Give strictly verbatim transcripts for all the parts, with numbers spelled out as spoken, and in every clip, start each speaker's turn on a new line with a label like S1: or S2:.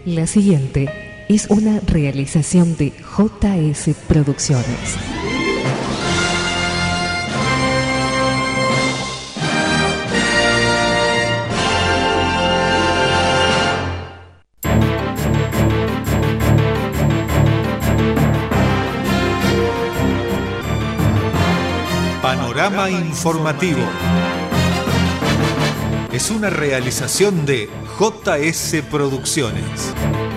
S1: La siguiente es una realización de J S Producciones.
S2: Panorama informativo. Es una realización de J S Producciones.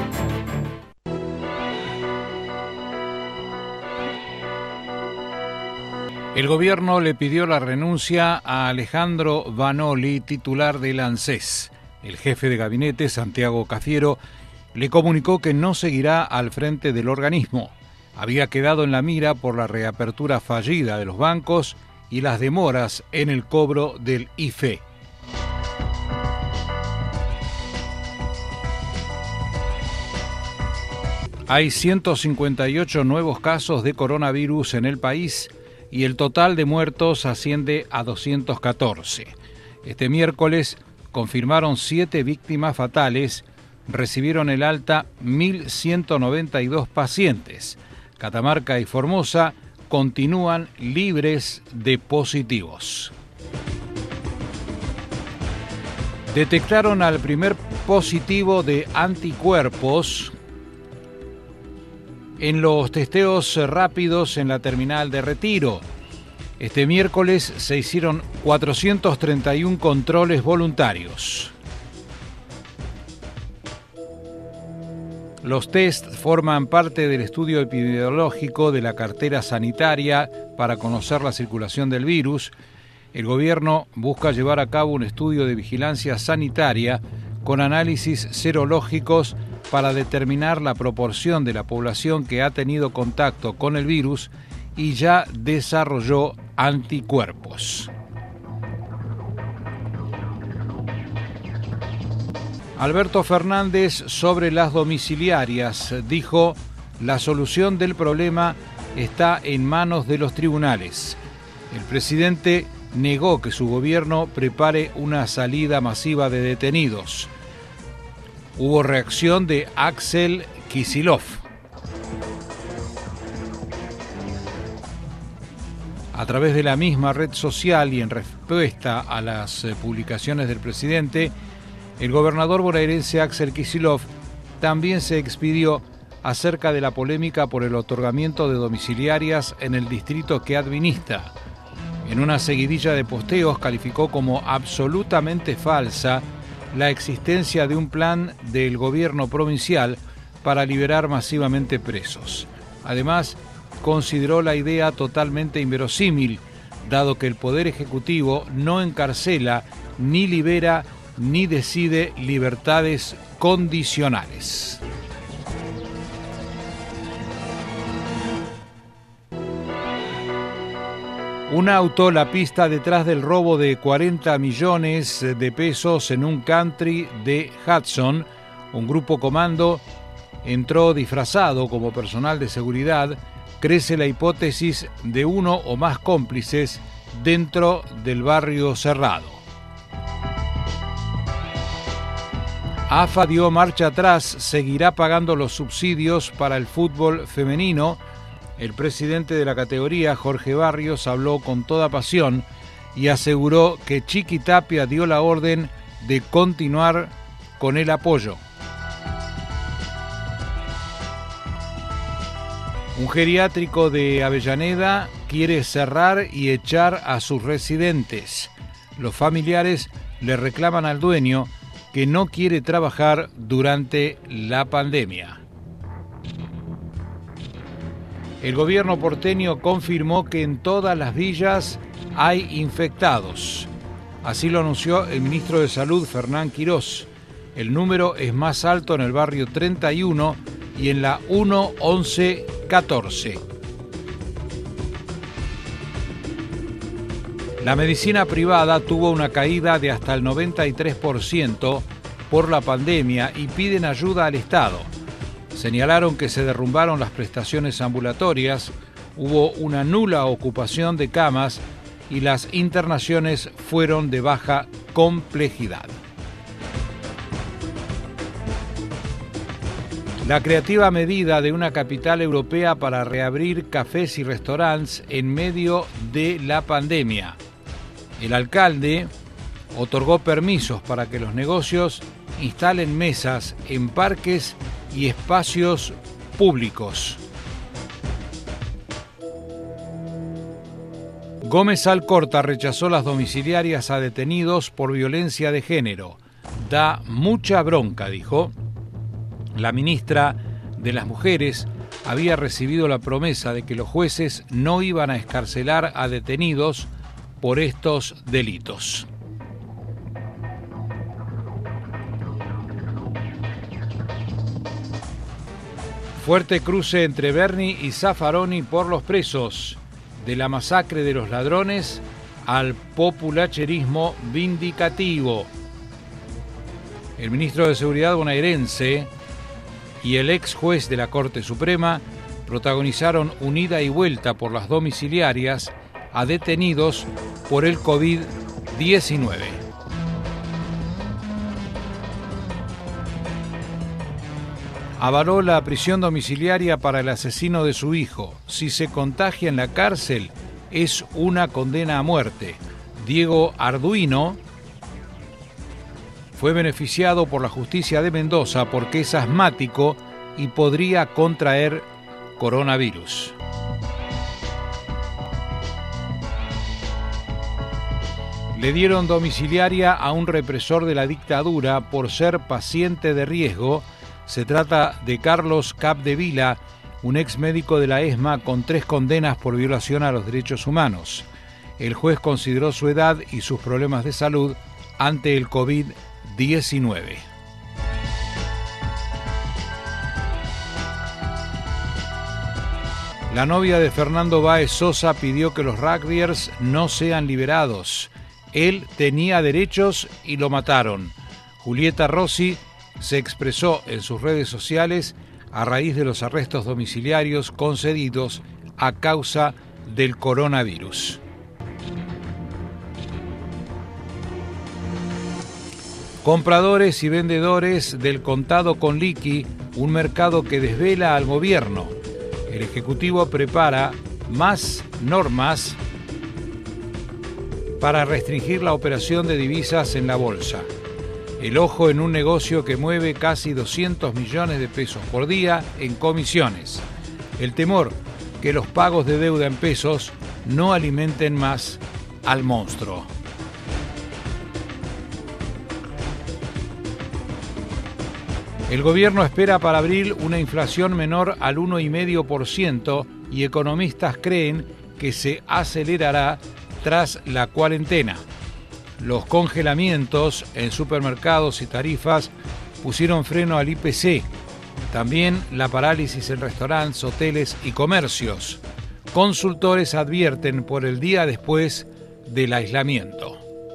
S3: El gobierno le pidió la renuncia a Alejandro Vanoli, titular del ANSES. El jefe de gabinete, Santiago Cafiero, le comunicó que no seguirá al frente del organismo. Había quedado en la mira por la reapertura fallida de los bancos y las demoras en el cobro del I F E. Hay ciento cincuenta y ocho nuevos casos de coronavirus en el país y el total de muertos asciende a doscientos catorce. Este miércoles confirmaron siete víctimas fatales, recibieron el alta mil ciento noventa y dos pacientes. Catamarca y Formosa continúan libres de positivos. Detectaron al primer positivo de anticuerpos en los testeos rápidos en la terminal de Retiro. Este miércoles se hicieron cuatrocientos treinta y uno controles voluntarios. Los test forman parte del estudio epidemiológico de la cartera sanitaria para conocer la circulación del virus. El gobierno busca llevar a cabo un estudio de vigilancia sanitaria con análisis serológicos para determinar la proporción de la población que ha tenido contacto con el virus y ya desarrolló anticuerpos. Alberto Fernández sobre las domiciliarias dijo: la solución del problema está en manos de los tribunales. El presidente negó que su gobierno prepare una salida masiva de detenidos. Hubo reacción de Axel Kicillof. A través de la misma red social y en respuesta a las publicaciones del presidente, el gobernador bonaerense Axel Kicillof también se expidió acerca de la polémica por el otorgamiento de domiciliarias en el distrito que administra. En una seguidilla de posteos calificó como absolutamente falsa la existencia de un plan del gobierno provincial para liberar masivamente presos. Además, consideró la idea totalmente inverosímil, dado que el Poder Ejecutivo no encarcela, ni libera, ni decide libertades condicionales. Un auto, la pista detrás del robo de cuarenta millones de pesos en un country de Hudson. Un grupo comando entró disfrazado como personal de seguridad. Crece la hipótesis de uno o más cómplices dentro del barrio cerrado. A F A dio marcha atrás, seguirá pagando los subsidios para el fútbol femenino. El presidente de la categoría, Jorge Barrios, habló con toda pasión y aseguró que Chiqui Tapia dio la orden de continuar con el apoyo. Un geriátrico de Avellaneda quiere cerrar y echar a sus residentes. Los familiares le reclaman al dueño que no quiere trabajar durante la pandemia. El gobierno porteño confirmó que en todas las villas hay infectados. Así lo anunció el ministro de Salud, Fernán Quirós. El número es más alto en el barrio treinta y uno y en la uno, once, catorce. La medicina privada tuvo una caída de hasta el noventa y tres por ciento por la pandemia y piden ayuda al Estado. Señalaron que se derrumbaron las prestaciones ambulatorias, hubo una nula ocupación de camas y las internaciones fueron de baja complejidad. La creativa medida de una capital europea para reabrir cafés y restaurantes en medio de la pandemia. El alcalde otorgó permisos para que los negocios instalen mesas en parques y espacios públicos. Gómez Alcorta rechazó las domiciliarias a detenidos por violencia de género. Da mucha bronca, dijo. La ministra de las Mujeres había recibido la promesa de que los jueces no iban a excarcelar a detenidos por estos delitos. Fuerte cruce entre Berni y Zaffaroni por los presos. De la masacre de los ladrones al populacherismo vindicativo. El ministro de Seguridad bonaerense y el ex juez de la Corte Suprema protagonizaron una ida y vuelta por las domiciliarias a detenidos por el COVID diecinueve. Avaló la prisión domiciliaria para el asesino de su hijo. Si se contagia en la cárcel, es una condena a muerte. Diego Arduino fue beneficiado por la justicia de Mendoza porque es asmático y podría contraer coronavirus. Le dieron domiciliaria a un represor de la dictadura por ser paciente de riesgo. Se trata de Carlos Capdevila, un ex médico de la ESMA con tres condenas por violación a los derechos humanos. El juez consideró su edad y sus problemas de salud ante el COVID diecinueve. La novia de Fernando Báez Sosa pidió que los rugbyers no sean liberados. Él tenía derechos y lo mataron. Julieta Rossi se expresó en sus redes sociales a raíz de los arrestos domiciliarios concedidos a causa del coronavirus. Compradores y vendedores del contado con liqui, un mercado que desvela al gobierno. El Ejecutivo prepara más normas para restringir la operación de divisas en la bolsa. El ojo en un negocio que mueve casi doscientos millones de pesos por día en comisiones. El temor que los pagos de deuda en pesos no alimenten más al monstruo. El gobierno espera para abril una inflación menor al uno coma cinco por ciento y economistas creen que se acelerará tras la cuarentena. Los congelamientos en supermercados y tarifas pusieron freno al I P C. También la parálisis en restaurantes, hoteles y comercios. Consultores advierten por el día después del aislamiento.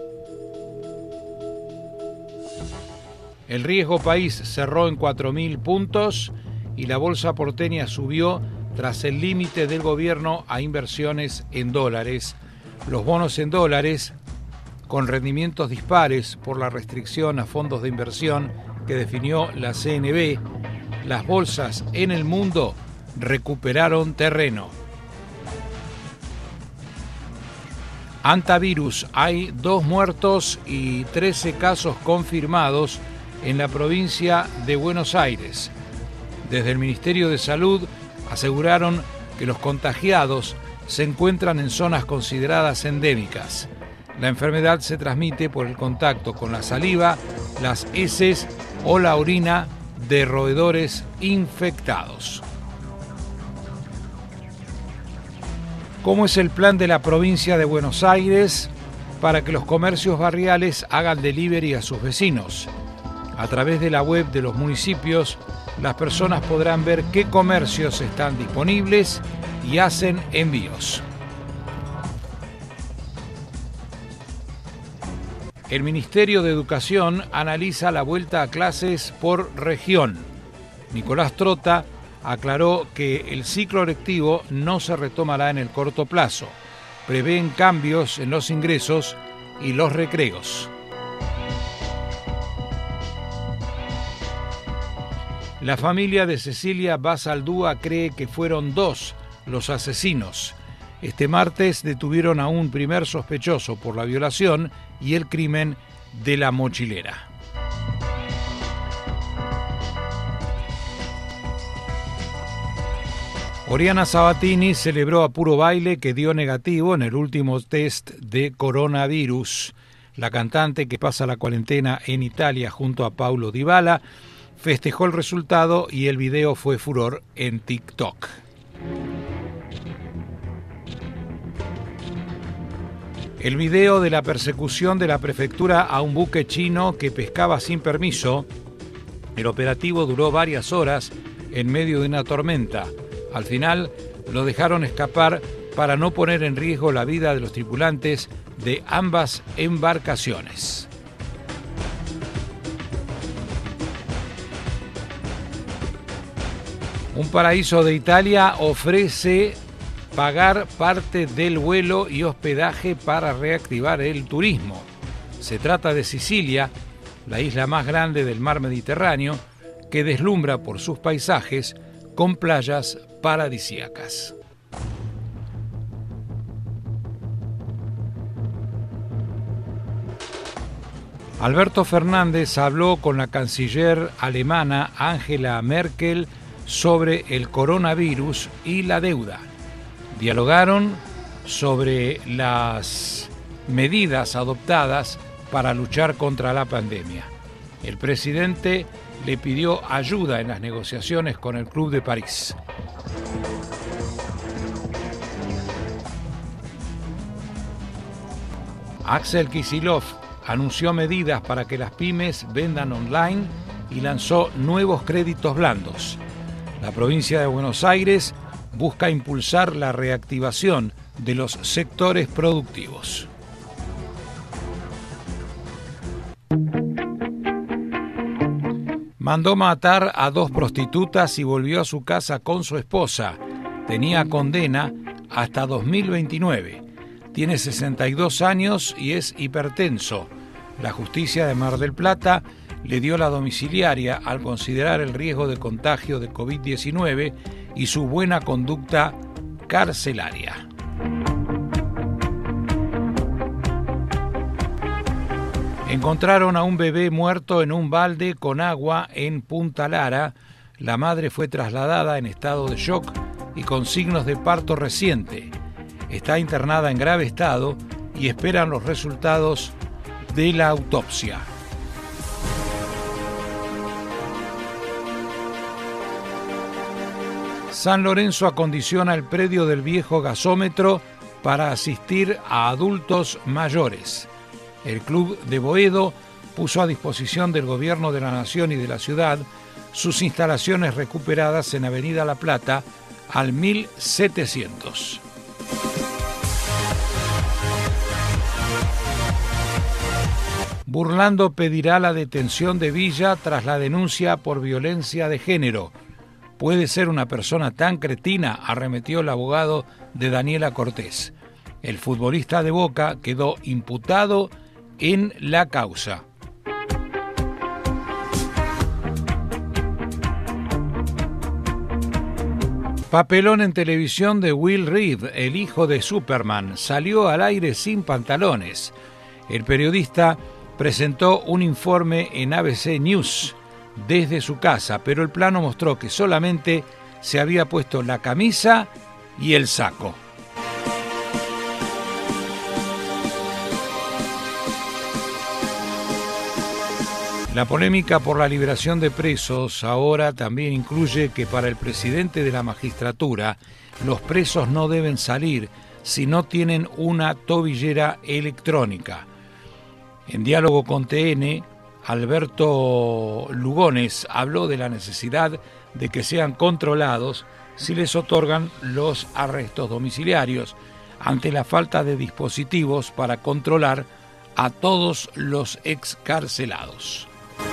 S3: El riesgo país cerró en cuatro mil puntos y la bolsa porteña subió tras el límite del gobierno a inversiones en dólares. Los bonos en dólares, con rendimientos dispares por la restricción a fondos de inversión que definió la C N B, las bolsas en el mundo recuperaron terreno. Antivirus, hay dos muertos y trece casos confirmados en la provincia de Buenos Aires. Desde el Ministerio de Salud aseguraron que los contagiados se encuentran en zonas consideradas endémicas. La enfermedad se transmite por el contacto con la saliva, las heces o la orina de roedores infectados. ¿Cómo es el plan de la provincia de Buenos Aires para que los comercios barriales hagan delivery a sus vecinos? A través de la web de los municipios, las personas podrán ver qué comercios están disponibles y hacen envíos. El Ministerio de Educación analiza la vuelta a clases por región. Nicolás Trota aclaró que el ciclo lectivo no se retomará en el corto plazo. Prevén cambios en los ingresos y los recreos. La familia de Cecilia Basaldúa cree que fueron dos los asesinos. Este martes detuvieron a un primer sospechoso por la violación y el crimen de la mochilera. Oriana Sabatini celebró a puro baile que dio negativo en el último test de coronavirus. La cantante, que pasa la cuarentena en Italia junto a Paulo Dybala, festejó el resultado y el video fue furor en TikTok. El video de la persecución de la prefectura a un buque chino que pescaba sin permiso. El operativo duró varias horas en medio de una tormenta. Al final lo dejaron escapar para no poner en riesgo la vida de los tripulantes de ambas embarcaciones. Un paraíso de Italia ofrece pagar parte del vuelo y hospedaje para reactivar el turismo. Se trata de Sicilia, la isla más grande del mar Mediterráneo, que deslumbra por sus paisajes con playas paradisíacas. Alberto Fernández habló con la canciller alemana Angela Merkel sobre el coronavirus y la deuda. Dialogaron sobre las medidas adoptadas para luchar contra la pandemia. El presidente le pidió ayuda en las negociaciones con el Club de París. Axel Kicillof anunció medidas para que las pymes vendan online y lanzó nuevos créditos blandos. La provincia de Buenos Aires busca impulsar la reactivación de los sectores productivos. Mandó matar a dos prostitutas y volvió a su casa con su esposa. Tenía condena hasta dos mil veintinueve. Tiene sesenta y dos años y es hipertenso. La justicia de Mar del Plata le dio la domiciliaria al considerar el riesgo de contagio de covid diecinueve y su buena conducta carcelaria. Encontraron a un bebé muerto en un balde con agua en Punta Lara. La madre fue trasladada en estado de shock y con signos de parto reciente. Está internada en grave estado y esperan los resultados de la autopsia. San Lorenzo acondiciona el predio del viejo gasómetro para asistir a adultos mayores. El Club de Boedo puso a disposición del Gobierno de la Nación y de la ciudad sus instalaciones recuperadas en Avenida La Plata al mil setecientos. Burlando pedirá la detención de Villa tras la denuncia por violencia de género. ¿Puede ser una persona tan cretina?, arremetió el abogado de Daniela Cortés. El futbolista de Boca quedó imputado en la causa. Papelón en televisión de Will Reed, el hijo de Superman. Salió al aire sin pantalones. El periodista presentó un informe en A B C News desde su casa, pero el plano mostró que solamente se había puesto la camisa y el saco. La polémica por la liberación de presos ahora también incluye que para el presidente de la magistratura los presos no deben salir si no tienen una tobillera electrónica. En diálogo con T N, Alberto Lugones habló de la necesidad de que sean controlados si les otorgan los arrestos domiciliarios ante la falta de dispositivos para controlar a todos los excarcelados.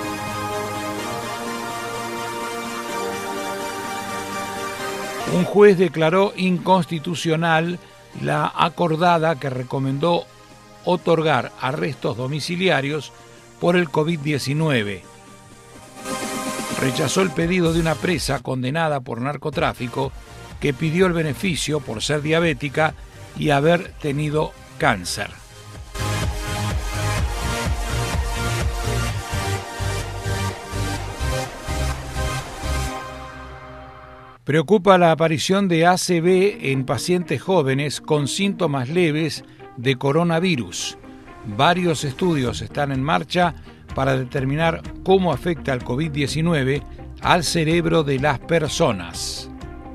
S3: Un juez declaró inconstitucional la acordada que recomendó otorgar arrestos domiciliarios por el covid diecinueve. rechazó el pedido de una presa condenada por narcotráfico que pidió el beneficio por ser diabética y haber tenido cáncer. Preocupa la aparición de A C V en pacientes jóvenes con síntomas leves de coronavirus. Varios estudios están en marcha para determinar cómo afecta el COVID diecinueve al cerebro de las personas.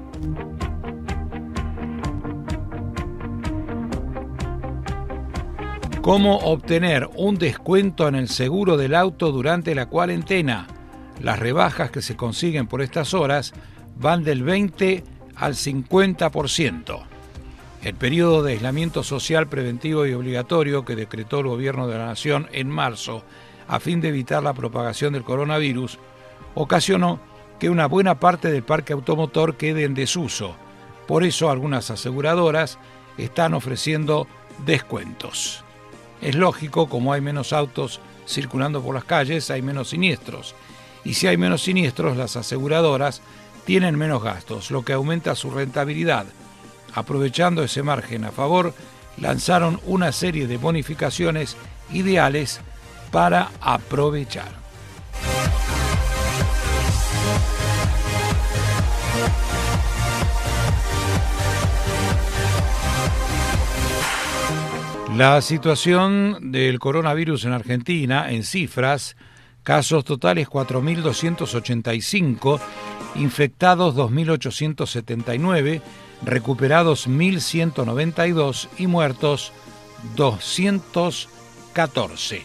S3: ¿Cómo obtener un descuento en el seguro del auto durante la cuarentena? Las rebajas que se consiguen por estas horas van del veinte al cincuenta por ciento. El periodo de aislamiento social preventivo y obligatorio que decretó el Gobierno de la Nación en marzo a fin de evitar la propagación del coronavirus ocasionó que una buena parte del parque automotor quede en desuso. Por eso algunas aseguradoras están ofreciendo descuentos. Es lógico, como hay menos autos circulando por las calles, hay menos siniestros. Y si hay menos siniestros, las aseguradoras tienen menos gastos, lo que aumenta su rentabilidad. Aprovechando ese margen a favor, lanzaron una serie de bonificaciones ideales para aprovechar. La situación del coronavirus en Argentina, en cifras: casos totales cuatro mil doscientos ochenta y cinco, infectados dos mil ochocientos setenta y nueve, recuperados mil ciento noventa y dos y muertos doscientos catorce.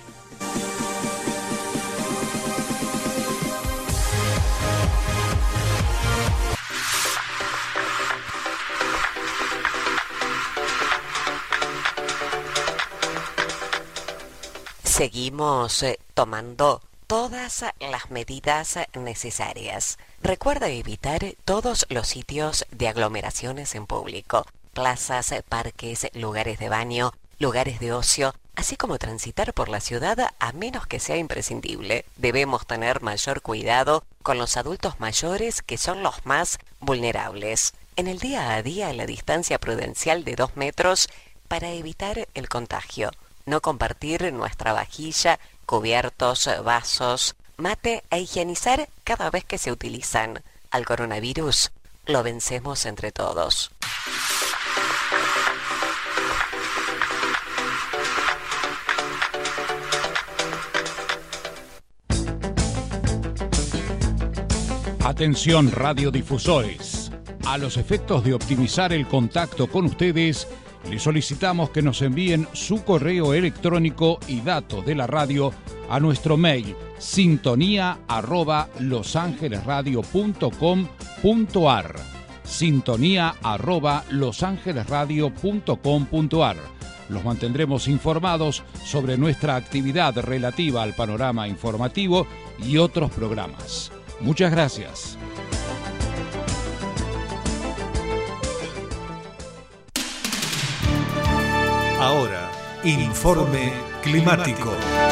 S4: Seguimos eh, tomando todas las medidas necesarias. Recuerda evitar todos los sitios de aglomeraciones en público, plazas, parques, lugares de baño, lugares de ocio, así como transitar por la ciudad a menos que sea imprescindible. Debemos tener mayor cuidado con los adultos mayores, que son los más vulnerables. En el día a día, la distancia prudencial de dos metros para evitar el contagio. No compartir nuestra vajilla, cubiertos, vasos, mate e higienizar cada vez que se utilizan. Al coronavirus lo vencemos entre todos.
S3: Atención radiodifusores. A los efectos de optimizar el contacto con ustedes, les solicitamos que nos envíen su correo electrónico y datos de la radio a nuestro mail sintonía arroba losangelesradio punto com punto ar sintonía arroba losangelesradio punto com punto ar. Los mantendremos informados sobre nuestra actividad relativa al panorama informativo y otros programas. Muchas gracias.
S2: Ahora, informe climático.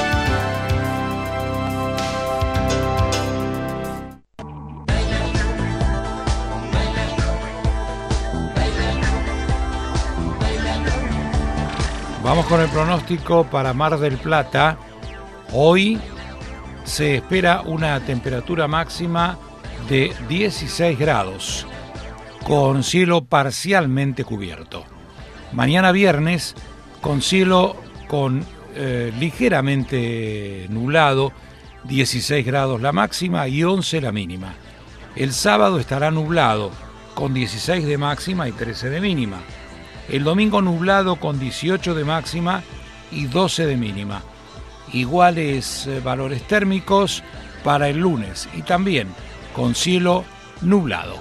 S3: Vamos con el pronóstico para Mar del Plata. Hoy se espera una temperatura máxima de dieciséis grados, con cielo parcialmente cubierto. Mañana viernes, con cielo con eh, ligeramente nublado, dieciséis grados la máxima y once la mínima. El sábado estará nublado, con dieciséis de máxima y trece de mínima. El domingo nublado con dieciocho de máxima y doce de mínima. Iguales eh, valores térmicos para el lunes y también con cielo nublado.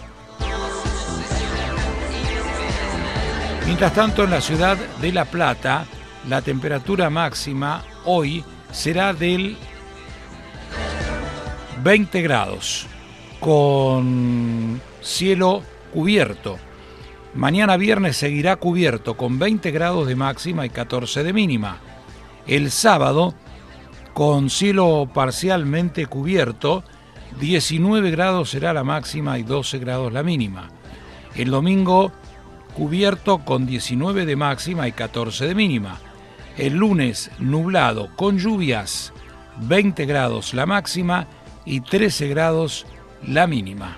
S3: Mientras tanto, en la ciudad de La Plata, la temperatura máxima hoy será del veinte grados, con cielo cubierto. Mañana viernes seguirá cubierto, con veinte grados de máxima y catorce de mínima. El sábado, con cielo parcialmente cubierto, diecinueve grados será la máxima y doce grados la mínima. El domingo cubierto con diecinueve de máxima y catorce de mínima. El lunes nublado con lluvias, veinte grados la máxima y trece grados la mínima.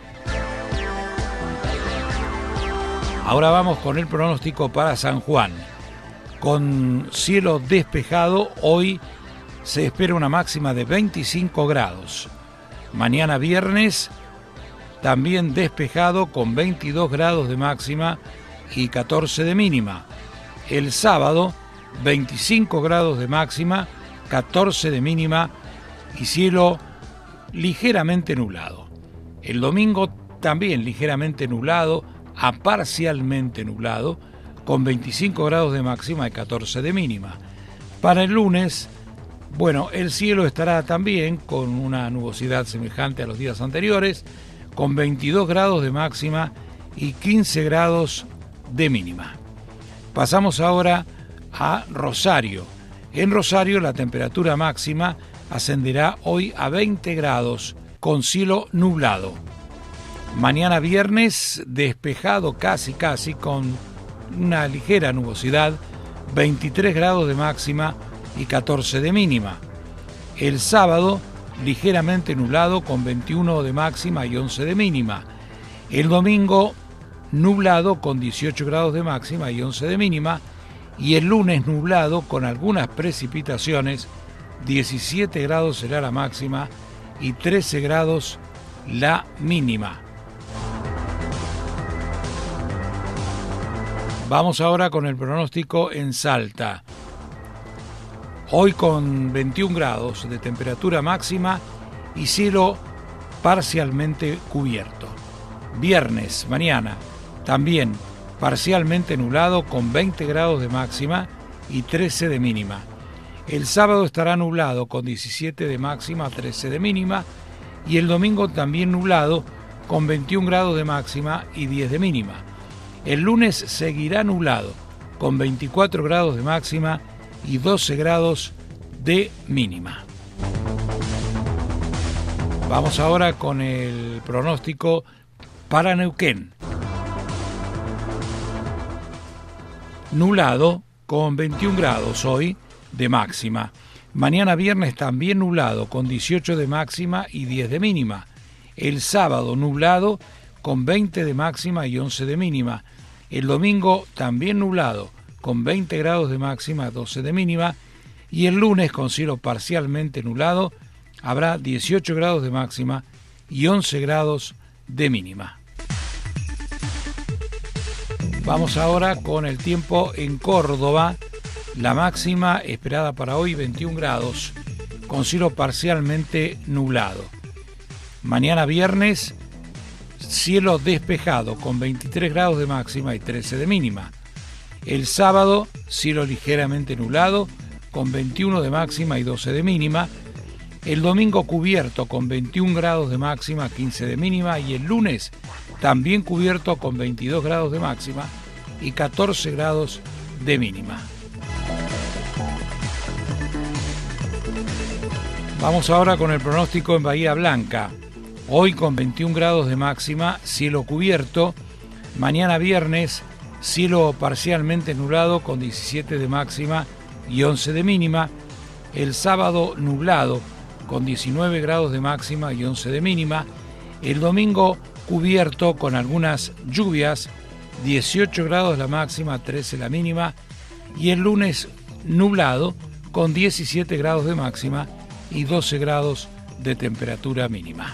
S3: Ahora vamos con el pronóstico para San Juan. Con cielo despejado, hoy se espera una máxima de veinticinco grados. Mañana viernes, también despejado con veintidós grados de máxima y catorce de mínima. El sábado, veinticinco grados de máxima, catorce de mínima y cielo ligeramente nublado. El domingo también ligeramente nublado a parcialmente nublado, con veinticinco grados de máxima y catorce de mínima. Para el lunes, bueno, el cielo estará también con una nubosidad semejante a los días anteriores, con veintidós grados de máxima y quince grados de mínima. Pasamos ahora a Rosario. En Rosario la temperatura máxima ascenderá hoy a veinte grados con cielo nublado. Mañana viernes despejado casi casi con una ligera nubosidad, veintitrés grados de máxima y catorce de mínima. El sábado ligeramente nublado con veintiuno de máxima y once de mínima. El domingo nublado con dieciocho grados de máxima y once de mínima. Y el lunes nublado con algunas precipitaciones, diecisiete grados será la máxima y trece grados la mínima. Vamos ahora con el pronóstico en Salta. Hoy con veintiún grados de temperatura máxima y cielo parcialmente cubierto. Viernes, mañana, también parcialmente nublado con veinte grados de máxima y trece de mínima. El sábado estará nublado con diecisiete de máxima, trece de mínima. Y el domingo también nublado con veintiún grados de máxima y diez de mínima. El lunes seguirá nublado con veinticuatro grados de máxima y doce grados de mínima. Vamos ahora con el pronóstico para Neuquén. Nublado con veintiún grados hoy de máxima. Mañana viernes también nublado con dieciocho de máxima y diez de mínima. El sábado nublado con veinte de máxima y once de mínima. El domingo también nublado con veinte grados de máxima, doce de mínima. Y el lunes con cielo parcialmente nublado habrá dieciocho grados de máxima y once grados de mínima. Vamos ahora con el tiempo en Córdoba. La máxima esperada para hoy veintiún grados, con cielo parcialmente nublado. Mañana viernes, cielo despejado con veintitrés grados de máxima y trece de mínima. El sábado, cielo ligeramente nublado con veintiuno de máxima y doce de mínima. El domingo cubierto con veintiún grados de máxima, quince de mínima. Y el lunes también cubierto con veintidós grados de máxima y catorce grados de mínima. Vamos ahora con el pronóstico en Bahía Blanca. Hoy con veintiún grados de máxima, cielo cubierto. Mañana viernes, cielo parcialmente nublado con diecisiete de máxima y once de mínima. El sábado nublado con diecinueve grados de máxima y once de mínima. El domingo cubierto con algunas lluvias, dieciocho grados la máxima, trece la mínima. Y el lunes nublado con diecisiete grados de máxima y doce grados de temperatura mínima.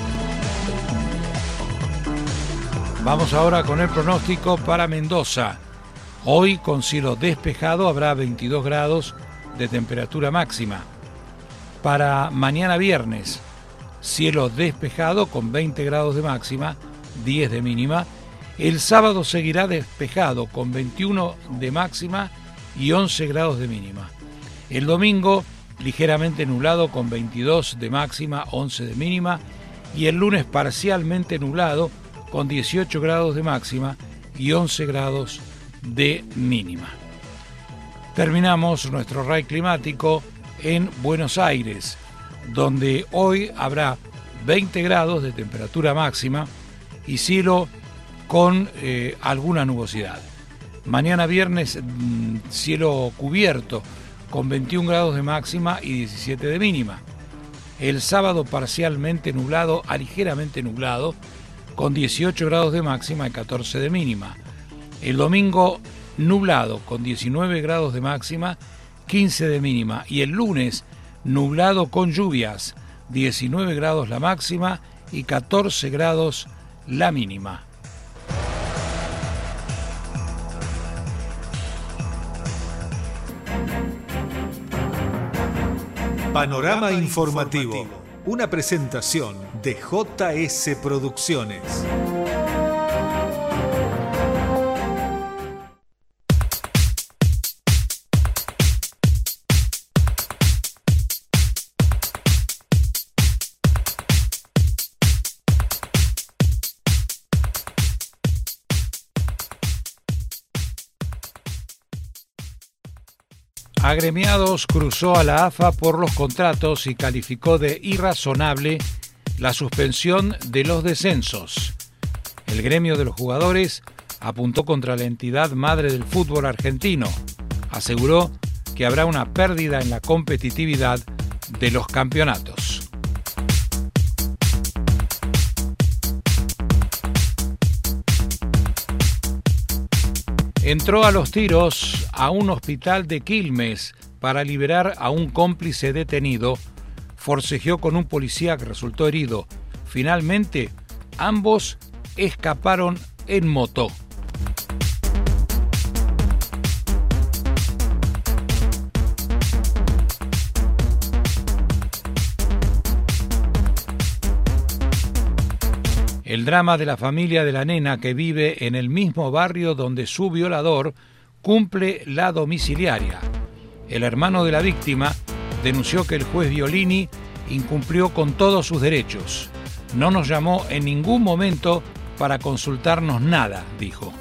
S3: Vamos ahora con el pronóstico para Mendoza. Hoy con cielo despejado habrá veintidós grados de temperatura máxima. Para mañana viernes, cielo despejado con veinte grados de máxima, diez de mínima. El sábado seguirá despejado con veintiuno de máxima y once grados de mínima. El domingo ligeramente nublado con veintidós de máxima, once de mínima. Y el lunes parcialmente nublado con dieciocho grados de máxima y once grados de mínima. Terminamos nuestro R A I climático en Buenos Aires, donde hoy habrá veinte grados de temperatura máxima y cielo con eh, alguna nubosidad. Mañana viernes, mmm, cielo cubierto con veintiún grados de máxima y diecisiete de mínima. El sábado parcialmente nublado a ligeramente nublado con dieciocho grados de máxima y catorce de mínima. El domingo nublado con diecinueve grados de máxima, quince de mínima. Y el lunes nublado con lluvias, diecinueve grados la máxima y catorce grados la mínima.
S2: Panorama informativo, una presentación de J S Producciones.
S3: Agremiados cruzó a la A F A por los contratos y calificó de irrazonable la suspensión de los descensos. El gremio de los jugadores apuntó contra la entidad madre del fútbol argentino. Aseguró que habrá una pérdida en la competitividad de los campeonatos. Entró a los tiros a un hospital de Quilmes para liberar a un cómplice detenido. Forcejeó con un policía que resultó herido. Finalmente, ambos escaparon en moto. El drama de la familia de la nena que vive en el mismo barrio donde su violador cumple la domiciliaria. El hermano de la víctima denunció que el juez Violini incumplió con todos sus derechos. No nos llamó en ningún momento para consultarnos nada, dijo.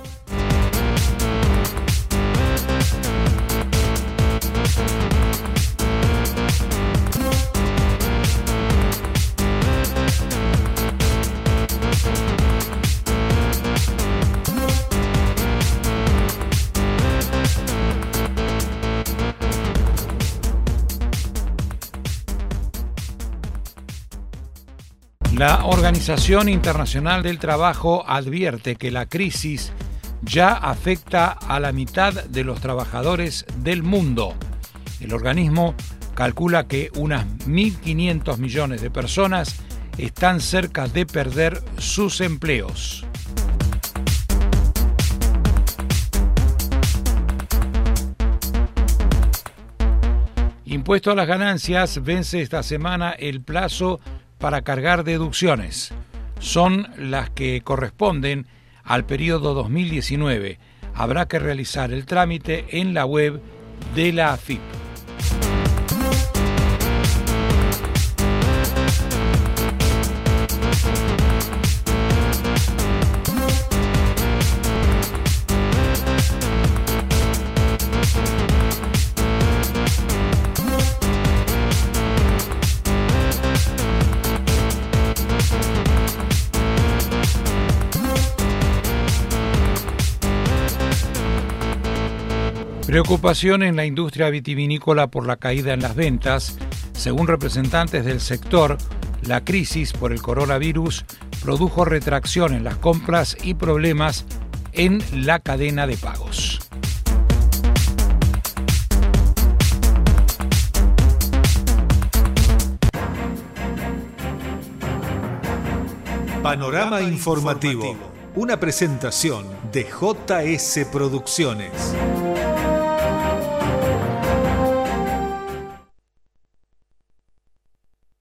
S3: La Organización Internacional del Trabajo advierte que la crisis ya afecta a la mitad de los trabajadores del mundo. El organismo calcula que unas mil quinientos millones de personas están cerca de perder sus empleos. Impuesto a las ganancias, vence esta semana el plazo para cargar deducciones. Son las que corresponden al periodo dos mil diecinueve. Habrá que realizar el trámite en la web de la A F I P. Preocupación en la industria vitivinícola por la caída en las ventas. Según representantes del sector, la crisis por el coronavirus produjo retracción en las compras y problemas en la cadena de pagos.
S2: Panorama informativo, una presentación de J S Producciones.